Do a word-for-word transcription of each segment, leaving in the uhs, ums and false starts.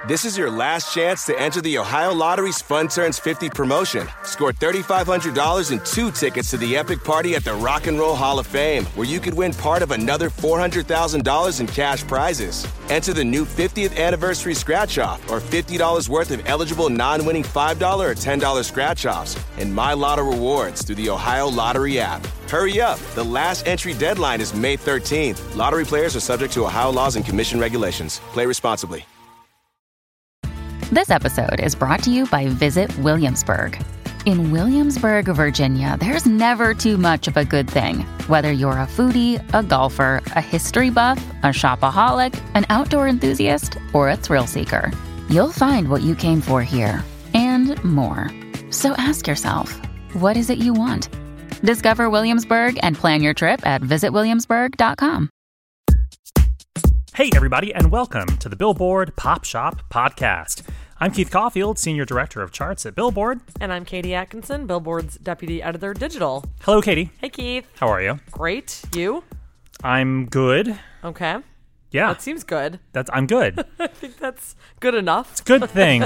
This is your last chance to enter the Ohio Lottery's Fun Turns fifty promotion. Score three thousand five hundred dollars and two tickets to the epic party at the Rock and Roll Hall of Fame, where you could win part of another four hundred thousand dollars in cash prizes. Enter the new fiftieth anniversary scratch-off or fifty dollars worth of eligible non-winning five dollars or ten dollars scratch-offs and My Lotto rewards through the Ohio Lottery app. Hurry up. The last entry deadline is May thirteenth. Lottery players are subject to Ohio laws and commission regulations. Play responsibly. This episode is brought to you by Visit Williamsburg. In Williamsburg, Virginia, there's never too much of a good thing. Whether you're a foodie, a golfer, a history buff, a shopaholic, an outdoor enthusiast, or a thrill seeker, you'll find what you came for here and more. So ask yourself, what is it you want? Discover Williamsburg and plan your trip at visit williamsburg dot com. Hey, everybody, and welcome to the Billboard Pop Shop Podcast. I'm Keith Caulfield, Senior Director of Charts at Billboard. And I'm Katie Atkinson, Billboard's Deputy Editor Digital. Hello, Katie. Hey, Keith. How are you? Great. You? I'm good. Okay. Yeah. That seems good. That's I'm good. I think that's good enough. It's a good thing.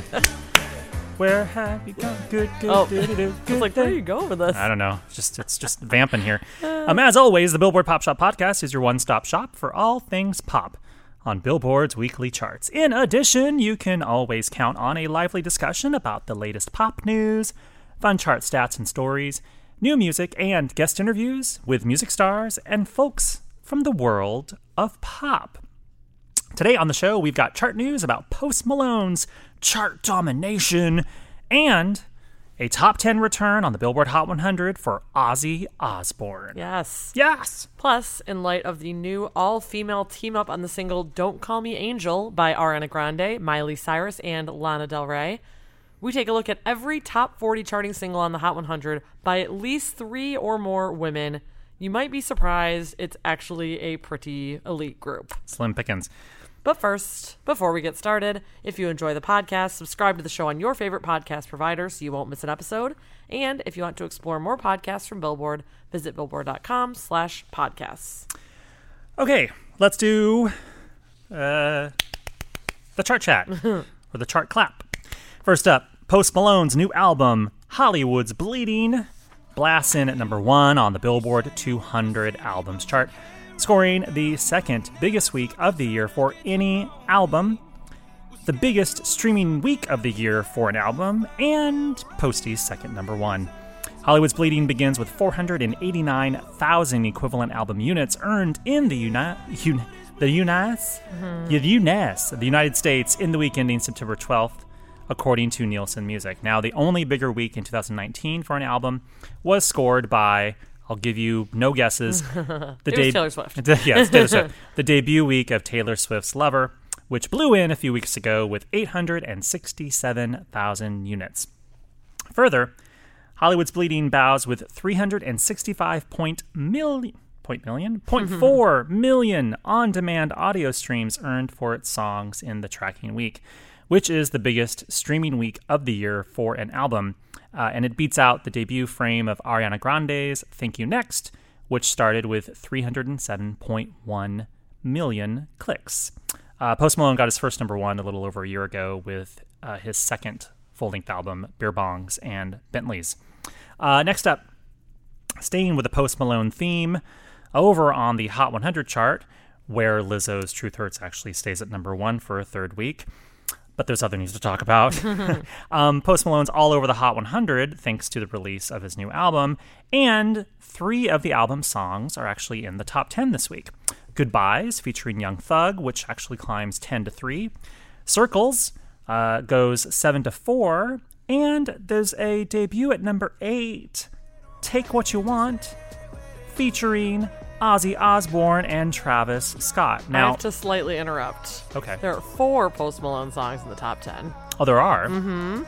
Where have you gone? Good, good, oh. do, do, do, good I was like, thing. where are you going with this? I don't know. It's just, it's just vamping here. Um, as always, the Billboard Pop Shop Podcast is your one-stop shop for all things pop on Billboard's weekly charts. In addition, you can always count on a lively discussion about the latest pop news, fun chart stats and stories, new music, and guest interviews with music stars and folks from the world of pop. Today on the show, we've got chart news about Post Malone's chart domination and a top ten return on the Billboard Hot one hundred for Ozzy Osbourne. Yes. Yes! Plus, in light of the new all-female team-up on the single Don't Call Me Angel by Ariana Grande, Miley Cyrus, and Lana Del Rey, we take a look at every top forty charting single on the Hot one hundred by at least three or more women. You might be surprised, it's actually a pretty elite group. Slim pickings. But first, before we get started, if you enjoy the podcast, subscribe to the show on your favorite podcast provider so you won't miss an episode. And if you want to explore more podcasts from Billboard, visit billboard.com slash podcasts. Okay, let's do uh, the chart chat, or the chart clap. First up, Post Malone's new album, Hollywood's Bleeding, blasts in at number one on the Billboard two hundred albums chart, scoring the second biggest week of the year for any album, the biggest streaming week of the year for an album, and Posty's second number one. Hollywood's Bleeding begins with four hundred eighty-nine thousand equivalent album units earned in the Uni- Un- the Unis- mm-hmm. the Unis- the United States in the week ending September twelfth, according to Nielsen Music. Now, the only bigger week in two thousand nineteen for an album was scored by, I'll give you no guesses. The it de- was Taylor Swift. yes, Taylor Swift. The debut week of Taylor Swift's Lover, which blew in a few weeks ago with eight hundred sixty-seven thousand units. Further, Hollywood's Bleeding bows with three hundred sixty-five point million, point million? point four million on-demand audio streams earned for its songs in the tracking week, which is the biggest streaming week of the year for an album. Uh, and it beats out the debut frame of Ariana Grande's Thank You Next, which started with three hundred seven point one million clicks. Uh, Post Malone got his first number one a little over a year ago with uh, his second full-length album, Beer Bongs and Bentleys. Uh, next up, staying with the Post Malone theme, over on the Hot one hundred chart, where Lizzo's Truth Hurts actually stays at number one for a third week. But there's other news to talk about. um, Post Malone's all over the Hot one hundred thanks to the release of his new album, and three of the album's songs are actually in the top ten this week. Goodbyes, featuring Young Thug, which actually climbs ten to three. Circles uh, goes seven to four, and there's a debut at number eight, Take What You Want, featuring Ozzy Osbourne and Travis Scott. Now, I have to slightly interrupt. Okay. There are four Post Malone songs in the top ten. Oh, there are? Mm-hmm.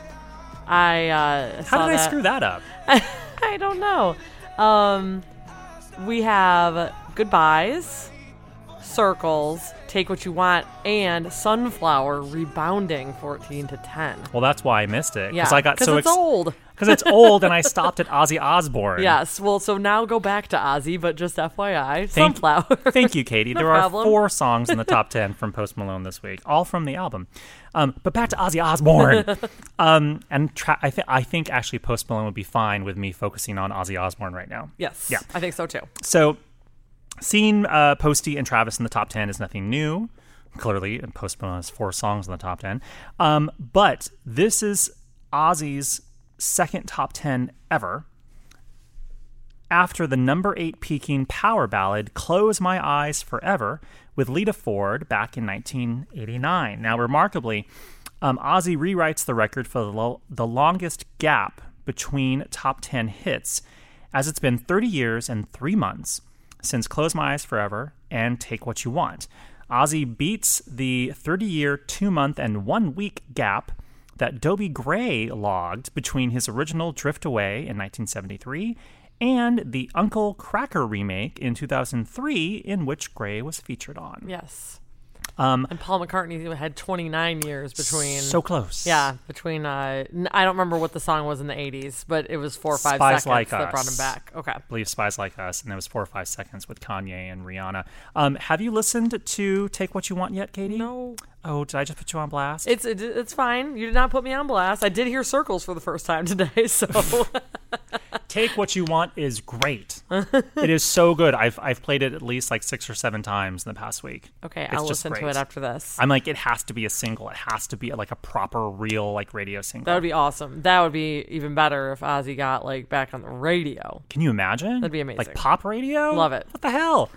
I uh, How saw did I that. screw that up? I don't know. Um, we have Goodbyes, Circles, Take What You Want, and Sunflower rebounding fourteen to ten. Well, that's why I missed it. Yeah, I got because so it's ex- old. Because it's old, and I stopped at Ozzy Osbourne. Yes, well, so now go back to Ozzy, but just F Y I, Thank, Sunflower. Thank you, Katie. No there problem. are four songs in the top ten from Post Malone this week, all from the album. Um, but back to Ozzy Osbourne. um, and tra- I, th- I think actually Post Malone would be fine with me focusing on Ozzy Osbourne right now. Yes, Yeah. I think so too. So seeing uh, Posty and Travis in the top ten is nothing new. Clearly, and Post Malone has four songs in the top ten. Um, but this is Ozzy's second top ten ever, after the number eight peaking power ballad Close My Eyes Forever with Lita Ford back in nineteen eighty-nine. Now, remarkably, um, Ozzy rewrites the record for the, lo- the longest gap between top ten hits, as it's been thirty years and three months since Close My Eyes Forever and Take What You Want. Ozzy beats the thirty-year, two-month, and one-week gap that Dobie Gray logged between his original Drift Away in nineteen seventy-three and the Uncle Kracker remake in two thousand three, in which Gray was featured on. Yes. Um, and Paul McCartney had twenty-nine years between... So close. Yeah, between... Uh, I don't remember what the song was in the eighties, but it was four or five Spies seconds Like that Us. brought him back. Okay. I believe Spies Like Us, and it was four or five seconds with Kanye and Rihanna. Um, have you listened to Take What You Want yet, Katie? No. Oh, did I just put you on blast? It's it, it's fine. You did not put me on blast. I did hear Circles for the first time today, so... Take What You Want is great. It is so good. I've I've played it at least like six or seven times in the past week. Okay, It's I'll just listen to great. it after this. I'm like, it has to be a single. It has to be like a proper, real like radio single. That would be awesome. That would be even better if Ozzy got like back on the radio. Can you imagine? That'd be amazing. Like pop radio? Love it. What the hell?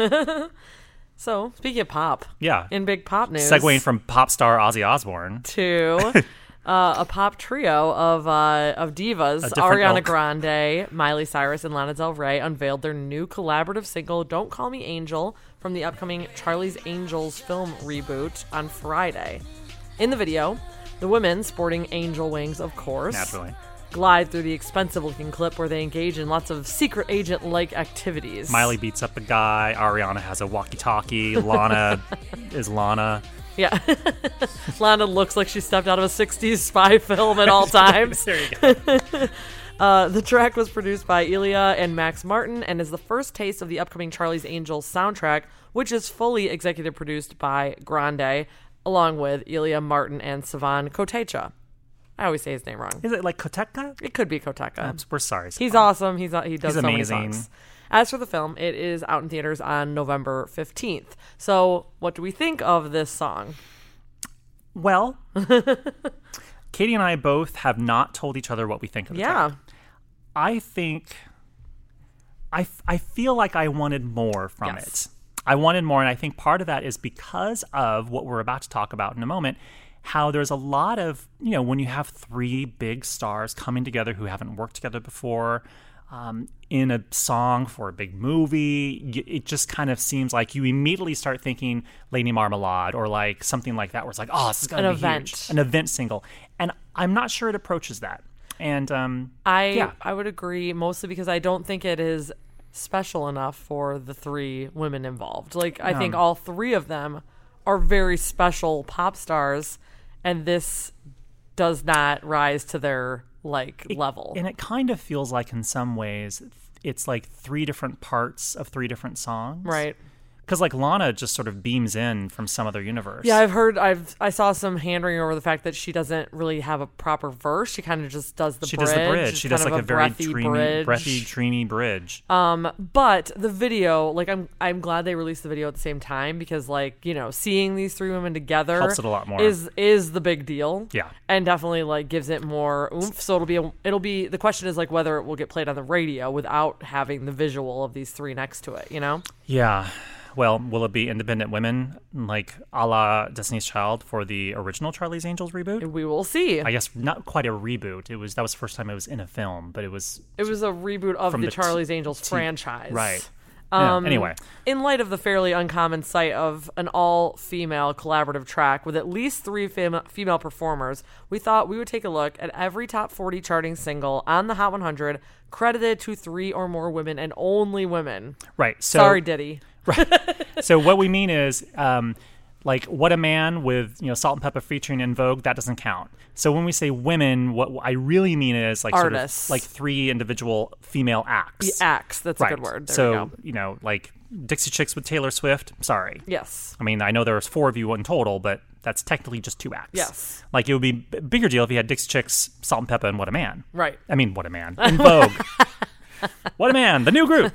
So, speaking of pop, Yeah. in big pop news, Segueing from pop star Ozzy Osbourne. to uh, a pop trio of uh, of divas, A different Ariana ilk. Grande, Miley Cyrus, and Lana Del Rey unveiled their new collaborative single "Don't Call Me Angel" from the upcoming Charlie's Angels film reboot on Friday. In the video, the women, sporting angel wings, of course, Naturally. glide through the expensive-looking clip where they engage in lots of secret agent-like activities. Miley beats up a guy. Ariana has a walkie-talkie. Lana is Lana. Yeah. Lana looks like she stepped out of a sixties spy film at all times. There you go. Uh, the track was produced by Ilya and Max Martin and is the first taste of the upcoming Charlie's Angels soundtrack, which is fully executive produced by Grande, along with Ilya Martin and Savan Kotecha. I always say his name wrong. Is it like Koteka? It could be Koteka. Um, we're sorry. He's Savan. awesome. He's he does He's so amazing. many songs. As for the film, it is out in theaters on November fifteenth. So, what do we think of this song? Well, Katie and I both have not told each other what we think of the Yeah. track. I think I, f- I feel like I wanted more from Yes. it. I wanted more, and I think part of that is because of what we're about to talk about in a moment, how there's a lot of, you know, when you have three big stars coming together who haven't worked together before um, in a song for a big movie, y- it just kind of seems like you immediately start thinking Lady Marmalade or like something like that, where it's like, oh, this is going to An be event. huge. An event single. And I'm not sure it approaches that. And um, I yeah. I would agree, mostly because I don't think it is special enough for the three women involved. Like, I think No. all three of them are very special pop stars, and this does not rise to their like level. And it kind of feels like in some ways it's like three different parts of three different songs. Right. Because like Lana just sort of beams in from some other universe. Yeah, I've heard. I've I saw some hand wringing over the fact that she doesn't really have a proper verse. She kind of just does the She bridge. does the bridge. It's She kind does of like a, very breathy dreamy, bridge. breathy, dreamy bridge. Um, but the video, like, I'm I'm glad they released the video at the same time because, like, you know, seeing these three women together Helps it a lot more. Is is the big deal. Yeah. and definitely like gives it more oomph. So it'll be a, it'll be the question is like whether it will get played on the radio without having the visual of these three next to it. You know. Yeah. Well, will it be independent women like a la Destiny's Child for the original Charlie's Angels reboot? We will see. I guess not quite a reboot. It was that was the first time it was in a film, but it was It was a reboot of From the, the t- Charlie's Angels t- franchise. right. Yeah, Um, anyway. In light of the fairly uncommon sight of an all-female collaborative track with at least three fem- female performers, we thought we would take a look at every top forty charting single on the Hot one hundred credited to three or more women and only women. Right. So Sorry, Diddy. So what we mean is, um, like, What a Man with, you know, Salt and Pepper featuring En Vogue, that doesn't count. So when we say women, what I really mean is like artists, sort of like three individual female acts. The acts, that's right. a good word. There so we go. you know, like Dixie Chicks with Taylor Swift. Sorry. Yes. I mean, I know there was four of you in total, but that's technically just two acts. Yes. Like it would be a bigger deal if you had Dixie Chicks, Salt and Pepper, and What a Man. Right. I mean, What a Man. En Vogue. What a Man, the new group.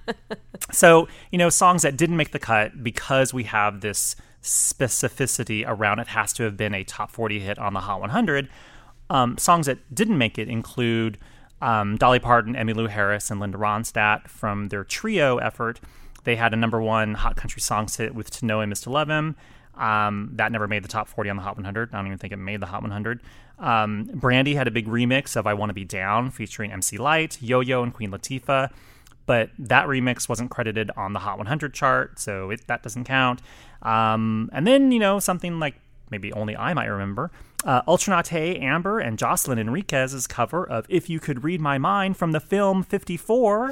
So, you know, songs that didn't make the cut because we have this specificity around it has to have been a top forty hit on the Hot one hundred. Um, songs that didn't make it include um, Dolly Parton, Emmylou Harris, and Linda Ronstadt from their trio effort. They had a number one hot country songs hit with To Know Him Is to Love Him. Um, that never made the top forty on the Hot one hundred. I don't even think it made the Hot one hundred. Um, Brandy had a big remix of I Want to Be Down featuring M C Lyte, Yo-Yo, and Queen Latifah. But that remix wasn't credited on the Hot one hundred chart, so it, that doesn't count. Um, and then, you know, something like maybe only I might remember, uh, Ultranate Amber and Jocelyn Enriquez's cover of If You Could Read My Mind from the film fifty-four.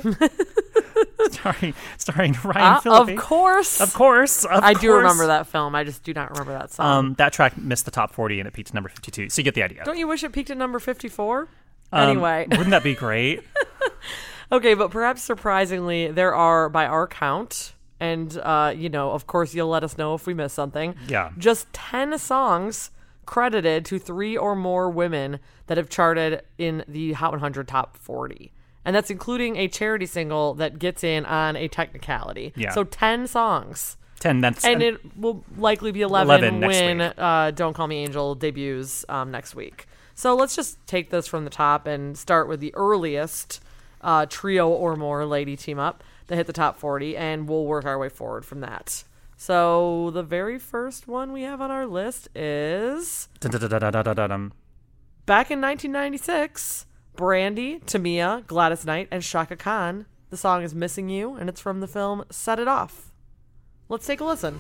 starring, starring Ryan Uh, Phillippe. of course. Of course. Of I course. do remember that film. I just do not remember that song. Um, that track missed the top forty and it peaked at number fifty-two. So you get the idea. Don't you wish it peaked at number fifty-four? Um, Anyway. Wouldn't that be great? Okay, but perhaps surprisingly, there are, by our count, and, uh, you know, of course you'll let us know if we miss something. Yeah. Just ten songs credited to three or more women that have charted in the Hot one hundred Top forty. And that's including a charity single that gets in on a technicality. Yeah. So ten songs. ten, that's... And it will likely be eleven, eleven next when week. uh, Don't Call Me Angel debuts um, next week. So let's just take this from the top and start with the earliest uh, trio or more lady team up that hit the top forty, and we'll work our way forward from that. So the very first one we have on our list is Dun-dun-dun-dun-dun-dun-dun. back in nineteen ninety-six, Brandy, Tamia, Gladys Knight, and Shaka Khan. The song is Missing You, and it's from the film Set It Off. Let's take a listen.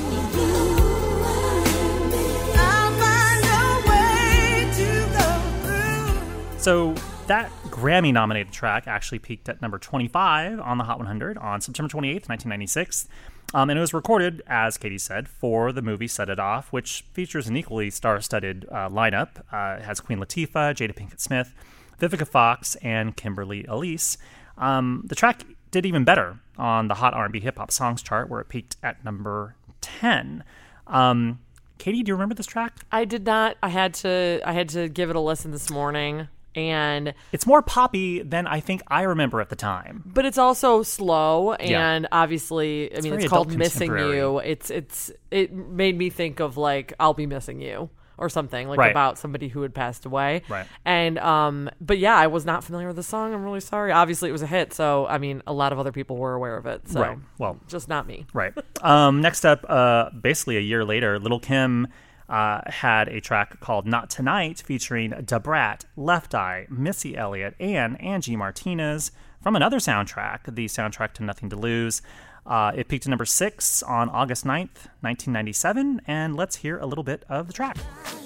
So that Grammy-nominated track actually peaked at number twenty-five on the Hot one hundred on September twenty-eighth, nineteen ninety-six. Um, and it was recorded, as Katie said, for the movie Set It Off, which features an equally star-studded uh, lineup. Uh, it has Queen Latifah, Jada Pinkett Smith, Vivica Fox, and Kimberly Elise. Um, the track did even better on the Hot R and B Hip Hop Songs chart, where it peaked at number ten. Um, Katie, do you remember this track? I did not. I had to. I had to give it a listen this morning, and It's more poppy than I think I remember at the time. but it's also slow, Yeah. and obviously, I mean, very it's called adult "Missing contemporary. You." It's it's it made me think of like "I'll Be Missing You" or something like Right. about somebody who had passed away. Right. And um, but yeah, I was not familiar with the song. I'm really sorry. Obviously, it was a hit, so I mean, a lot of other people were aware of it. So Right. Well, just not me. Right. Um, next up, uh, basically a year later, Lil' Kim uh, had a track called Not Tonight featuring Da Brat, Left Eye, Missy Elliott, and Angie Martinez from another soundtrack, the soundtrack to Nothing to Lose. Uh, it peaked at number six on August ninth, nineteen ninety-seven, and let's hear a little bit of the track.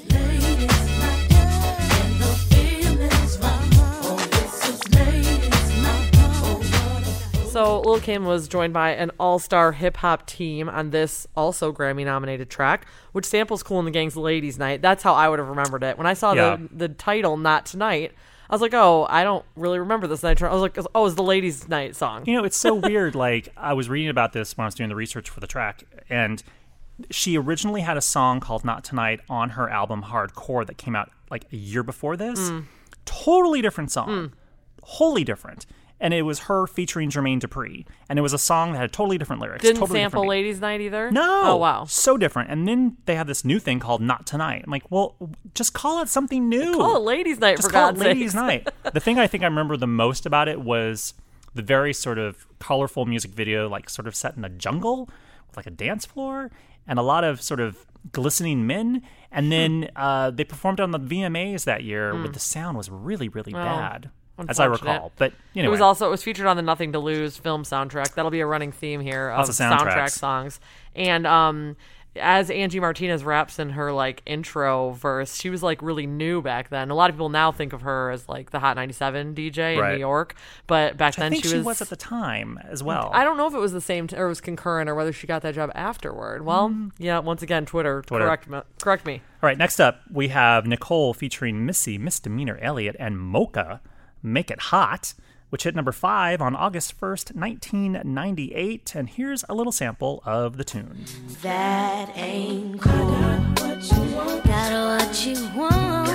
So Lil' Kim was joined by an all-star hip-hop team on this also Grammy-nominated track, which samples Kool and the Gang's Ladies Night. That's how I would have remembered it. When I saw Yeah. the, the title, Not Tonight, I was like, oh, I don't really remember this night. I was like, oh, it's the Ladies Night song. You know, it's so weird. Like, I was reading about this when I was doing the research for the track, and she originally had a song called Not Tonight on her album Hardcore that came out like a year before this. Mm. Totally different song. Wholly different. And it was her featuring Jermaine Dupri. And it was a song that had totally different lyrics. Didn't totally sample different beat. Ladies Night either? No. Oh, wow. So different. And then they have this new thing called Not Tonight. I'm like, well, just call it something new. Call it Ladies Night, Just for call God's it Ladies sakes. Night. The thing I think I remember the most about it was the very sort of colorful music video, like sort of set in a jungle with like a dance floor and a lot of sort of glistening men. And then uh, they performed on the V M As that year, but the sound was really, really Well, bad, as I unfortunate. recall. But anyway, It was also it was featured on the Nothing to Lose film soundtrack. That'll be a running theme here of Lots of soundtracks. soundtrack songs. And um, as Angie Martinez raps in her like intro verse, she was like really new back then. A lot of people now think of her as like the Hot ninety-seven D J in Right. New York, but back Which then I think she she was, was at the time as well. I don't know if it was the same t- or it was concurrent or whether she got that job afterward. Well, yeah, once again, Twitter, Twitter. correct me. Correct me. All right, next up, we have Nicole featuring Missy, Misdemeanor Elliott, and Mocha, Make It Hot, which hit number five on August first, nineteen ninety-eight. And here's a little sample of the tune. That ain't cool. Got what you want. Got what you want.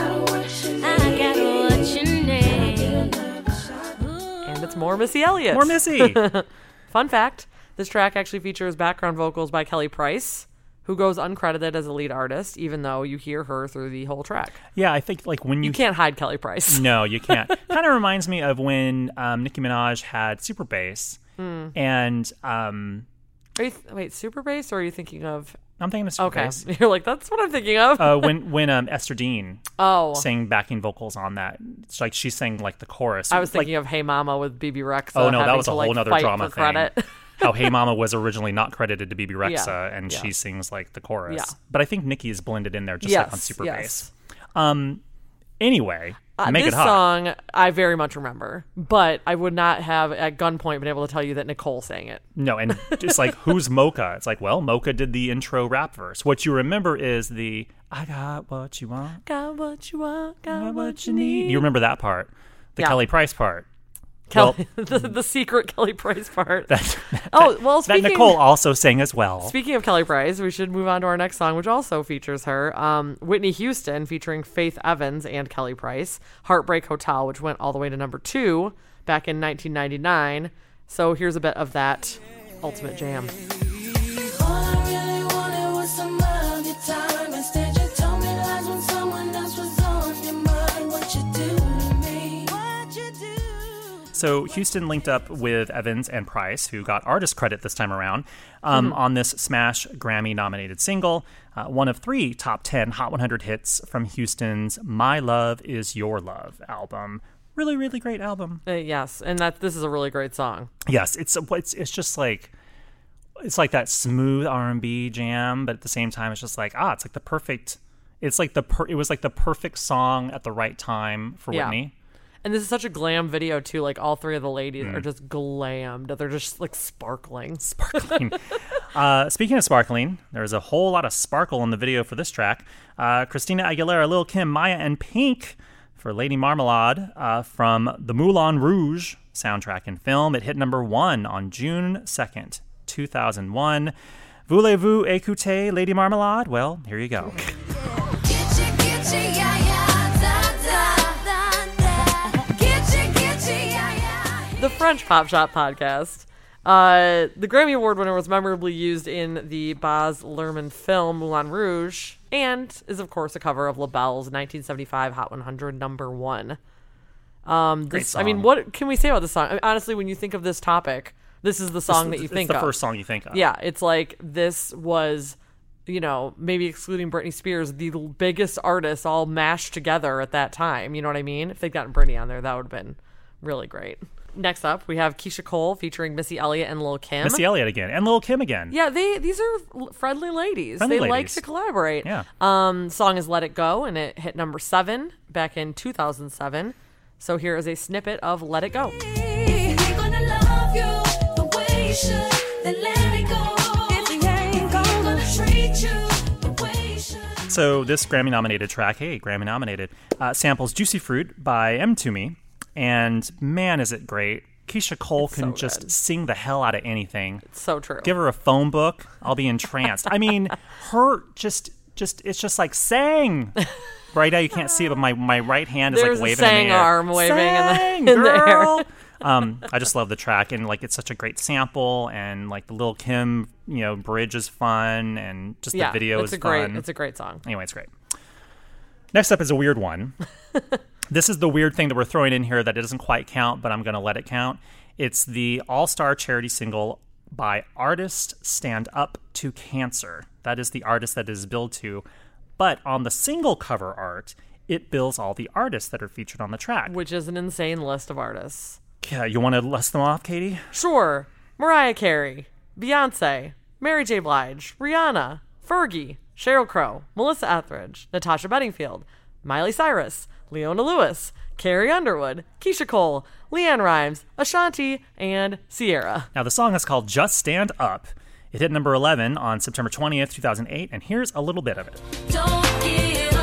I got what you need. And it's more Missy Elliott. More Missy. Fun fact, this track actually features background vocals by Kelly Price, who goes uncredited as a lead artist, even though you hear her through the whole track. Yeah, I think like when you... You can't hide Kelly Price. No, you can't. Kind of reminds me of when um, Nicki Minaj had Super Bass. Mm. And um, Are you th- wait, Super Bass, or are you thinking of... I'm thinking of Super Okay, Bass. you're like, that's what I'm thinking of. uh, when when um, Esther Dean oh. sang backing vocals on that. It's like she sang like the chorus. I was like, thinking of Hey Mama with B B Rexa. Oh, no, that having was a to, whole like, nother fight drama for thing. credit. How Hey Mama was originally not credited to B B Rexa, Yeah, and yeah. she sings like the chorus. Yeah. But I think Nicki is blended in there just yes, like on Super yes. Bass. Um, anyway, Uh, Make this It Hot. song I very much remember, but I would not have at gunpoint been able to tell you that Nicole sang it. No, and just like, who's Mocha? It's like, well, Mocha did the intro rap verse. What you remember is the, I got what you want, Got what you want, got, got what you need. You remember that part. The Yeah. Kelly Price part. Kelly, the, the secret Kelly Price part. That, oh, well, that speaking, Nicole also sang as well. speaking of Kelly Price, we should move on to our next song, which also features her. Um, Whitney Houston featuring Faith Evans and Kelly Price. Heartbreak Hotel, which went all the way to number two back in nineteen ninety-nine. So here's a bit of that ultimate jam. All I really wanted was some of your time. Instead, you told me lies when someone else was on your mind. What you do to me? What you do? So Houston linked up with Evans and Price, who got artist credit this time around, um, Mm-hmm. on this Smash Grammy-nominated single, uh, one of three top ten Hot one hundred hits from Houston's My Love Is Your Love album. Really, really great album. Uh, yes, and that this is a really great song. Yes, it's it's it's just like it's like that smooth R and B jam, but at the same time, it's just like ah, it's like the perfect. It's like the per, it was like the perfect song at the right time for Yeah. Whitney. And this is such a glam video too. Like all three of the ladies Mm. are just glammed. They're just like sparkling. Sparkling. uh, speaking of sparkling, there's a whole lot of sparkle in the video for this track. Uh, Christina Aguilera, Lil' Kim, Maya, and Pink for Lady Marmalade uh, from the Moulin Rouge soundtrack and film. It hit number one on June second, two thousand one. Voulez-vous écouter Lady Marmalade? Well, here you go. Getcha, getcha, yeah, yeah, da, da, da, da. Getcha, getcha, yeah, yeah. The French Pop Shop podcast. Uh, the Grammy Award winner was memorably used in the Baz Luhrmann film Moulin Rouge, and is of course a cover of LaBelle's nineteen seventy-five Hot one hundred number one. Um, Great this, I mean, song. what can we say about this song? I mean, honestly, when you think of this topic, this is the song that you it's think the of. first song you think of. Yeah, it's like this was, you know, maybe excluding Britney Spears, the l- biggest artists all mashed together at that time. You know what I mean? If they'd gotten Britney on there, that would have been really great. Next up, we have Keisha Cole featuring Missy Elliott and Lil' Kim. Missy Elliott again, and Lil' Kim again. Yeah, they these are l- friendly ladies. Friendly they like ladies. to collaborate. Yeah. Um, song is "Let It Go" and it hit number seven back in two thousand seven. So here is a snippet of "Let It Go." If you ain't gonna love you the way you should, then let it go. If you ain't gonna treat you the way you should. So this Grammy-nominated track, hey, Grammy-nominated, uh, samples "Juicy Fruit" by M. Toomey, and man, is it great! Keisha Cole It's can so just good. sing the hell out of anything. So true. Give her a phone book, I'll be entranced. I mean, her just, just it's just like sang. Right now you can't see it, but my, my right hand is There's like a waving sang in the air. arm waving in the- Sang, in the air. girl. um, I just love the track, and like it's such a great sample, and like the Lil' Kim, you know, bridge is fun, and just yeah, the video it's is a great, fun. It's a great song. Anyway, it's great. Next up is a weird one. This is the weird thing that we're throwing in here that it doesn't quite count, but I'm going to let it count. It's the all-star charity single by Artist Stand Up to Cancer. That is the artist that it is billed to. But on the single cover art, it bills all the artists that are featured on the track. Which is an insane list of artists. Yeah, you want to list them off, Katie? Sure. Mariah Carey, Beyonce, Mary J. Blige, Rihanna, Fergie, Sheryl Crow, Melissa Etheridge, Natasha Bedingfield, Miley Cyrus, Leona Lewis, Carrie Underwood, Keisha Cole, Leanne Rimes, Ashanti, and Sierra. Now, the song is called Just Stand Up. It hit number eleven on September twentieth, two thousand eight, and here's a little bit of it. Don't give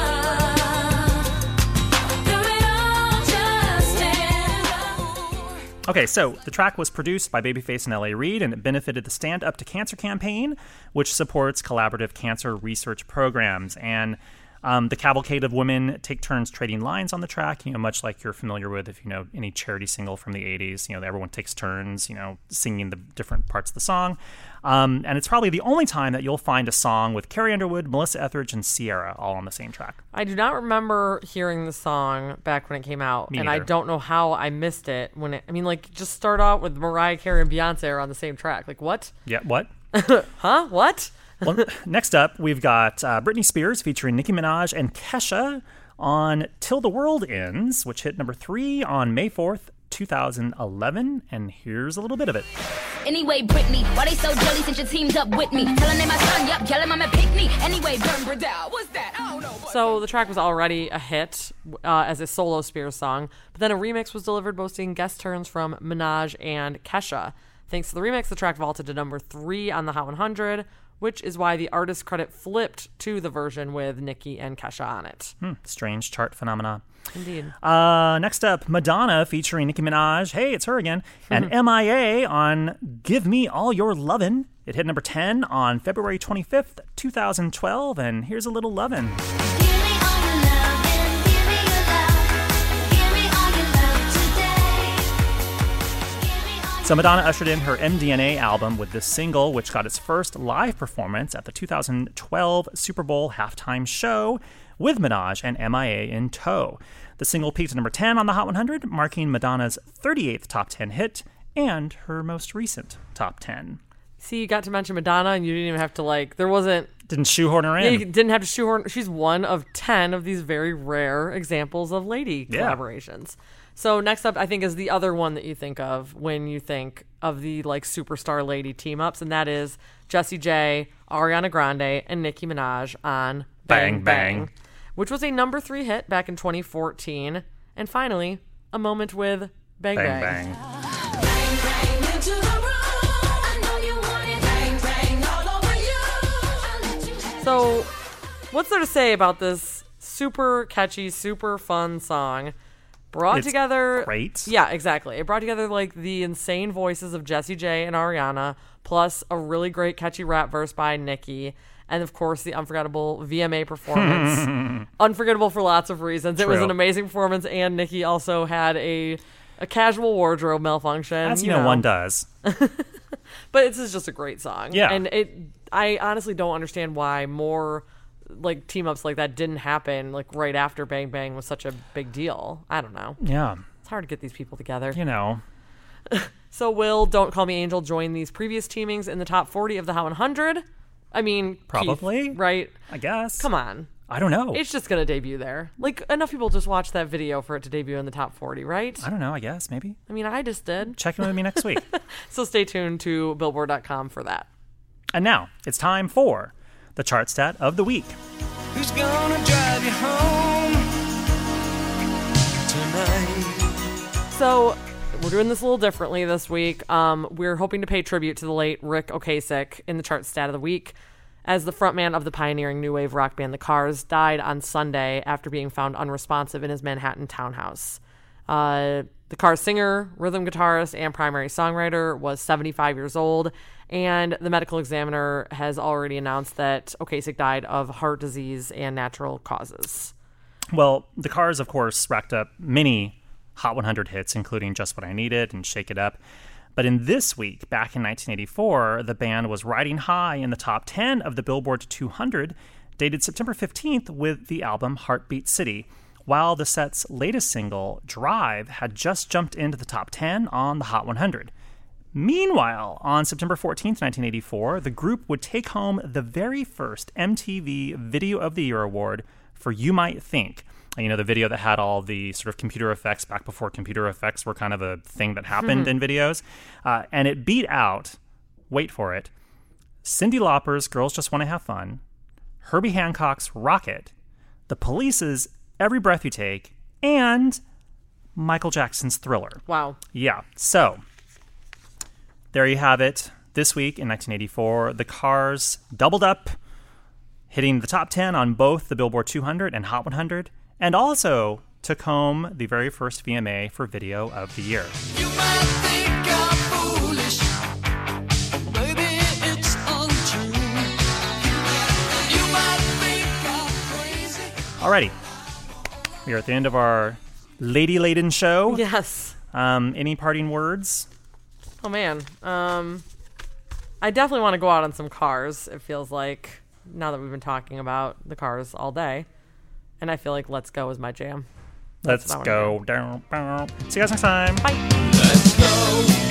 up. Do it all, just stand up. Okay, so the track was produced by Babyface and L A. Reid, and it benefited the Stand Up to Cancer campaign, which supports collaborative cancer research programs. And Um, the cavalcade of women take turns trading lines on the track, you know, much like you're familiar with if you know any charity single from the eighties. You know, everyone takes turns, you know, singing the different parts of the song. Um, and it's probably the only time that you'll find a song with Carrie Underwood, Melissa Etheridge, and Sierra all on the same track. I do not remember hearing the song back when it came out, Me and I neither. don't know how I missed it when it. I mean, like, just start out with Mariah Carey and Beyonce are on the same track. Like, what? Yeah, what? Huh? What? Well, next up, we've got uh, Britney Spears featuring Nicki Minaj and Kesha on Till the World Ends, which hit number three on May fourth, two thousand eleven. And here's a little bit of it. Anyway, Britney, why they so jelly since you teamed up with me? Tellin' they my son, yup, yellin' I'm a picnic. Anyway, burn Bradell, what's that? I don't know. Boy. So the track was already a hit uh, as a solo Spears song, but then a remix was delivered boasting guest turns from Minaj and Kesha. Thanks to the remix, the track vaulted to number three on the Hot one hundred, which is why the artist credit flipped to the version with Nicki and Kesha on it. Hmm, strange chart phenomena. Indeed. Uh, next up, Madonna featuring Nicki Minaj. Hey, it's her again. And M I A on Give Me All Your Lovin'. It hit number ten on February twenty-fifth, two thousand twelve. And here's a little lovin'. Give me all your love and give me your love. Give me all your love today. Give me all So Madonna ushered in her M D N A album with this single, which got its first live performance at the two thousand twelve Super Bowl halftime show with Minaj and M I A in tow. The single peaked at number ten on the Hot one hundred, marking Madonna's thirty-eighth top ten hit and her most recent top ten. See, you got to mention Madonna, and you didn't even have to, like, there wasn't... Didn't shoehorn her Yeah, in. you didn't have to shoehorn... She's one of ten of these very rare examples of lady Yeah. collaborations. So next up, I think, is the other one that you think of when you think of the, like, superstar lady team-ups, and that is Jessie J, Ariana Grande, and Nicki Minaj on Bang, Bang Bang. Bang, which was a number three hit back in twenty fourteen. And finally, a moment with Bang Bang, Bang. bang. bang bang into the room. I know you want it. Bang bang all over you. I'll let you have it. So, what's there to say about this super catchy, super fun song? Brought It's together. great. Yeah, exactly. It brought together like the insane voices of Jessie J and Ariana, plus a really great catchy rap verse by Nicki, and of course the unforgettable V M A performance. Unforgettable for lots of reasons. It was True. an amazing performance, and Nicki also had a a casual wardrobe malfunction. As you know, one does. But this is just a great song. Yeah. And it I honestly don't understand why more like team ups like that didn't happen like right after Bang Bang was such a big deal. I don't know. Yeah. It's hard to get these people together. You know. So will Don't Call Me Angel join these previous teamings in the top forty of the Hot one hundred? I mean, Keith, Probably. right? I guess. Come on. I don't know. It's just going to debut there. Like, enough people just watched that video for it to debut in the top forty, right? I don't know. I guess. Maybe. I mean, I just did. Check in with me next week. So stay tuned to billboard dot com for that. And now it's time for the chart stat of the week. Who's gonna drive you home tonight? So we're doing this a little differently this week. Um, we're hoping to pay tribute to the late Rick Ocasek in the chart stat of the week, as the frontman of the pioneering new wave rock band The Cars died on Sunday after being found unresponsive in his Manhattan townhouse. Uh, the Cars singer, rhythm guitarist, and primary songwriter was seventy-five years old, and the medical examiner has already announced that Ocasek died of heart disease and natural causes. Well, the Cars, of course, racked up many Hot one hundred hits, including Just What I Needed and Shake It Up. But in this week, back in nineteen eighty-four, the band was riding high in the top ten of the Billboard two hundred, dated September fifteenth with the album Heartbeat City, while the set's latest single, Drive, had just jumped into the top ten on the Hot one hundred. Meanwhile, on September fourteenth, nineteen eighty-four, the group would take home the very first M T V Video of the Year award for You Might Think. You know, the video that had all the sort of computer effects back before computer effects were kind of a thing that happened in videos. Uh, and it beat out, wait for it, Cyndi Lauper's Girls Just Want to Have Fun, Herbie Hancock's Rocket, The Police's Every Breath You Take, and Michael Jackson's Thriller. Wow. Yeah, so there you have it. This week in nineteen eighty-four, the Cars doubled up, hitting the top ten on both the Billboard two hundred and Hot one hundred, and also took home the very first V M A for Video of the Year. You might think I'm foolish, maybe it's untrue. You might think I'm crazy. Alrighty, we are at the end of our lady-laden show. Yes. Um, any parting words? Oh, man. Um, I definitely want to go out on some Cars, it feels like, now that we've been talking about the Cars all day. And I feel like Let's Go is my jam. That's Let's what I wanna go. Down, down. See you guys next time. Bye. Let's go.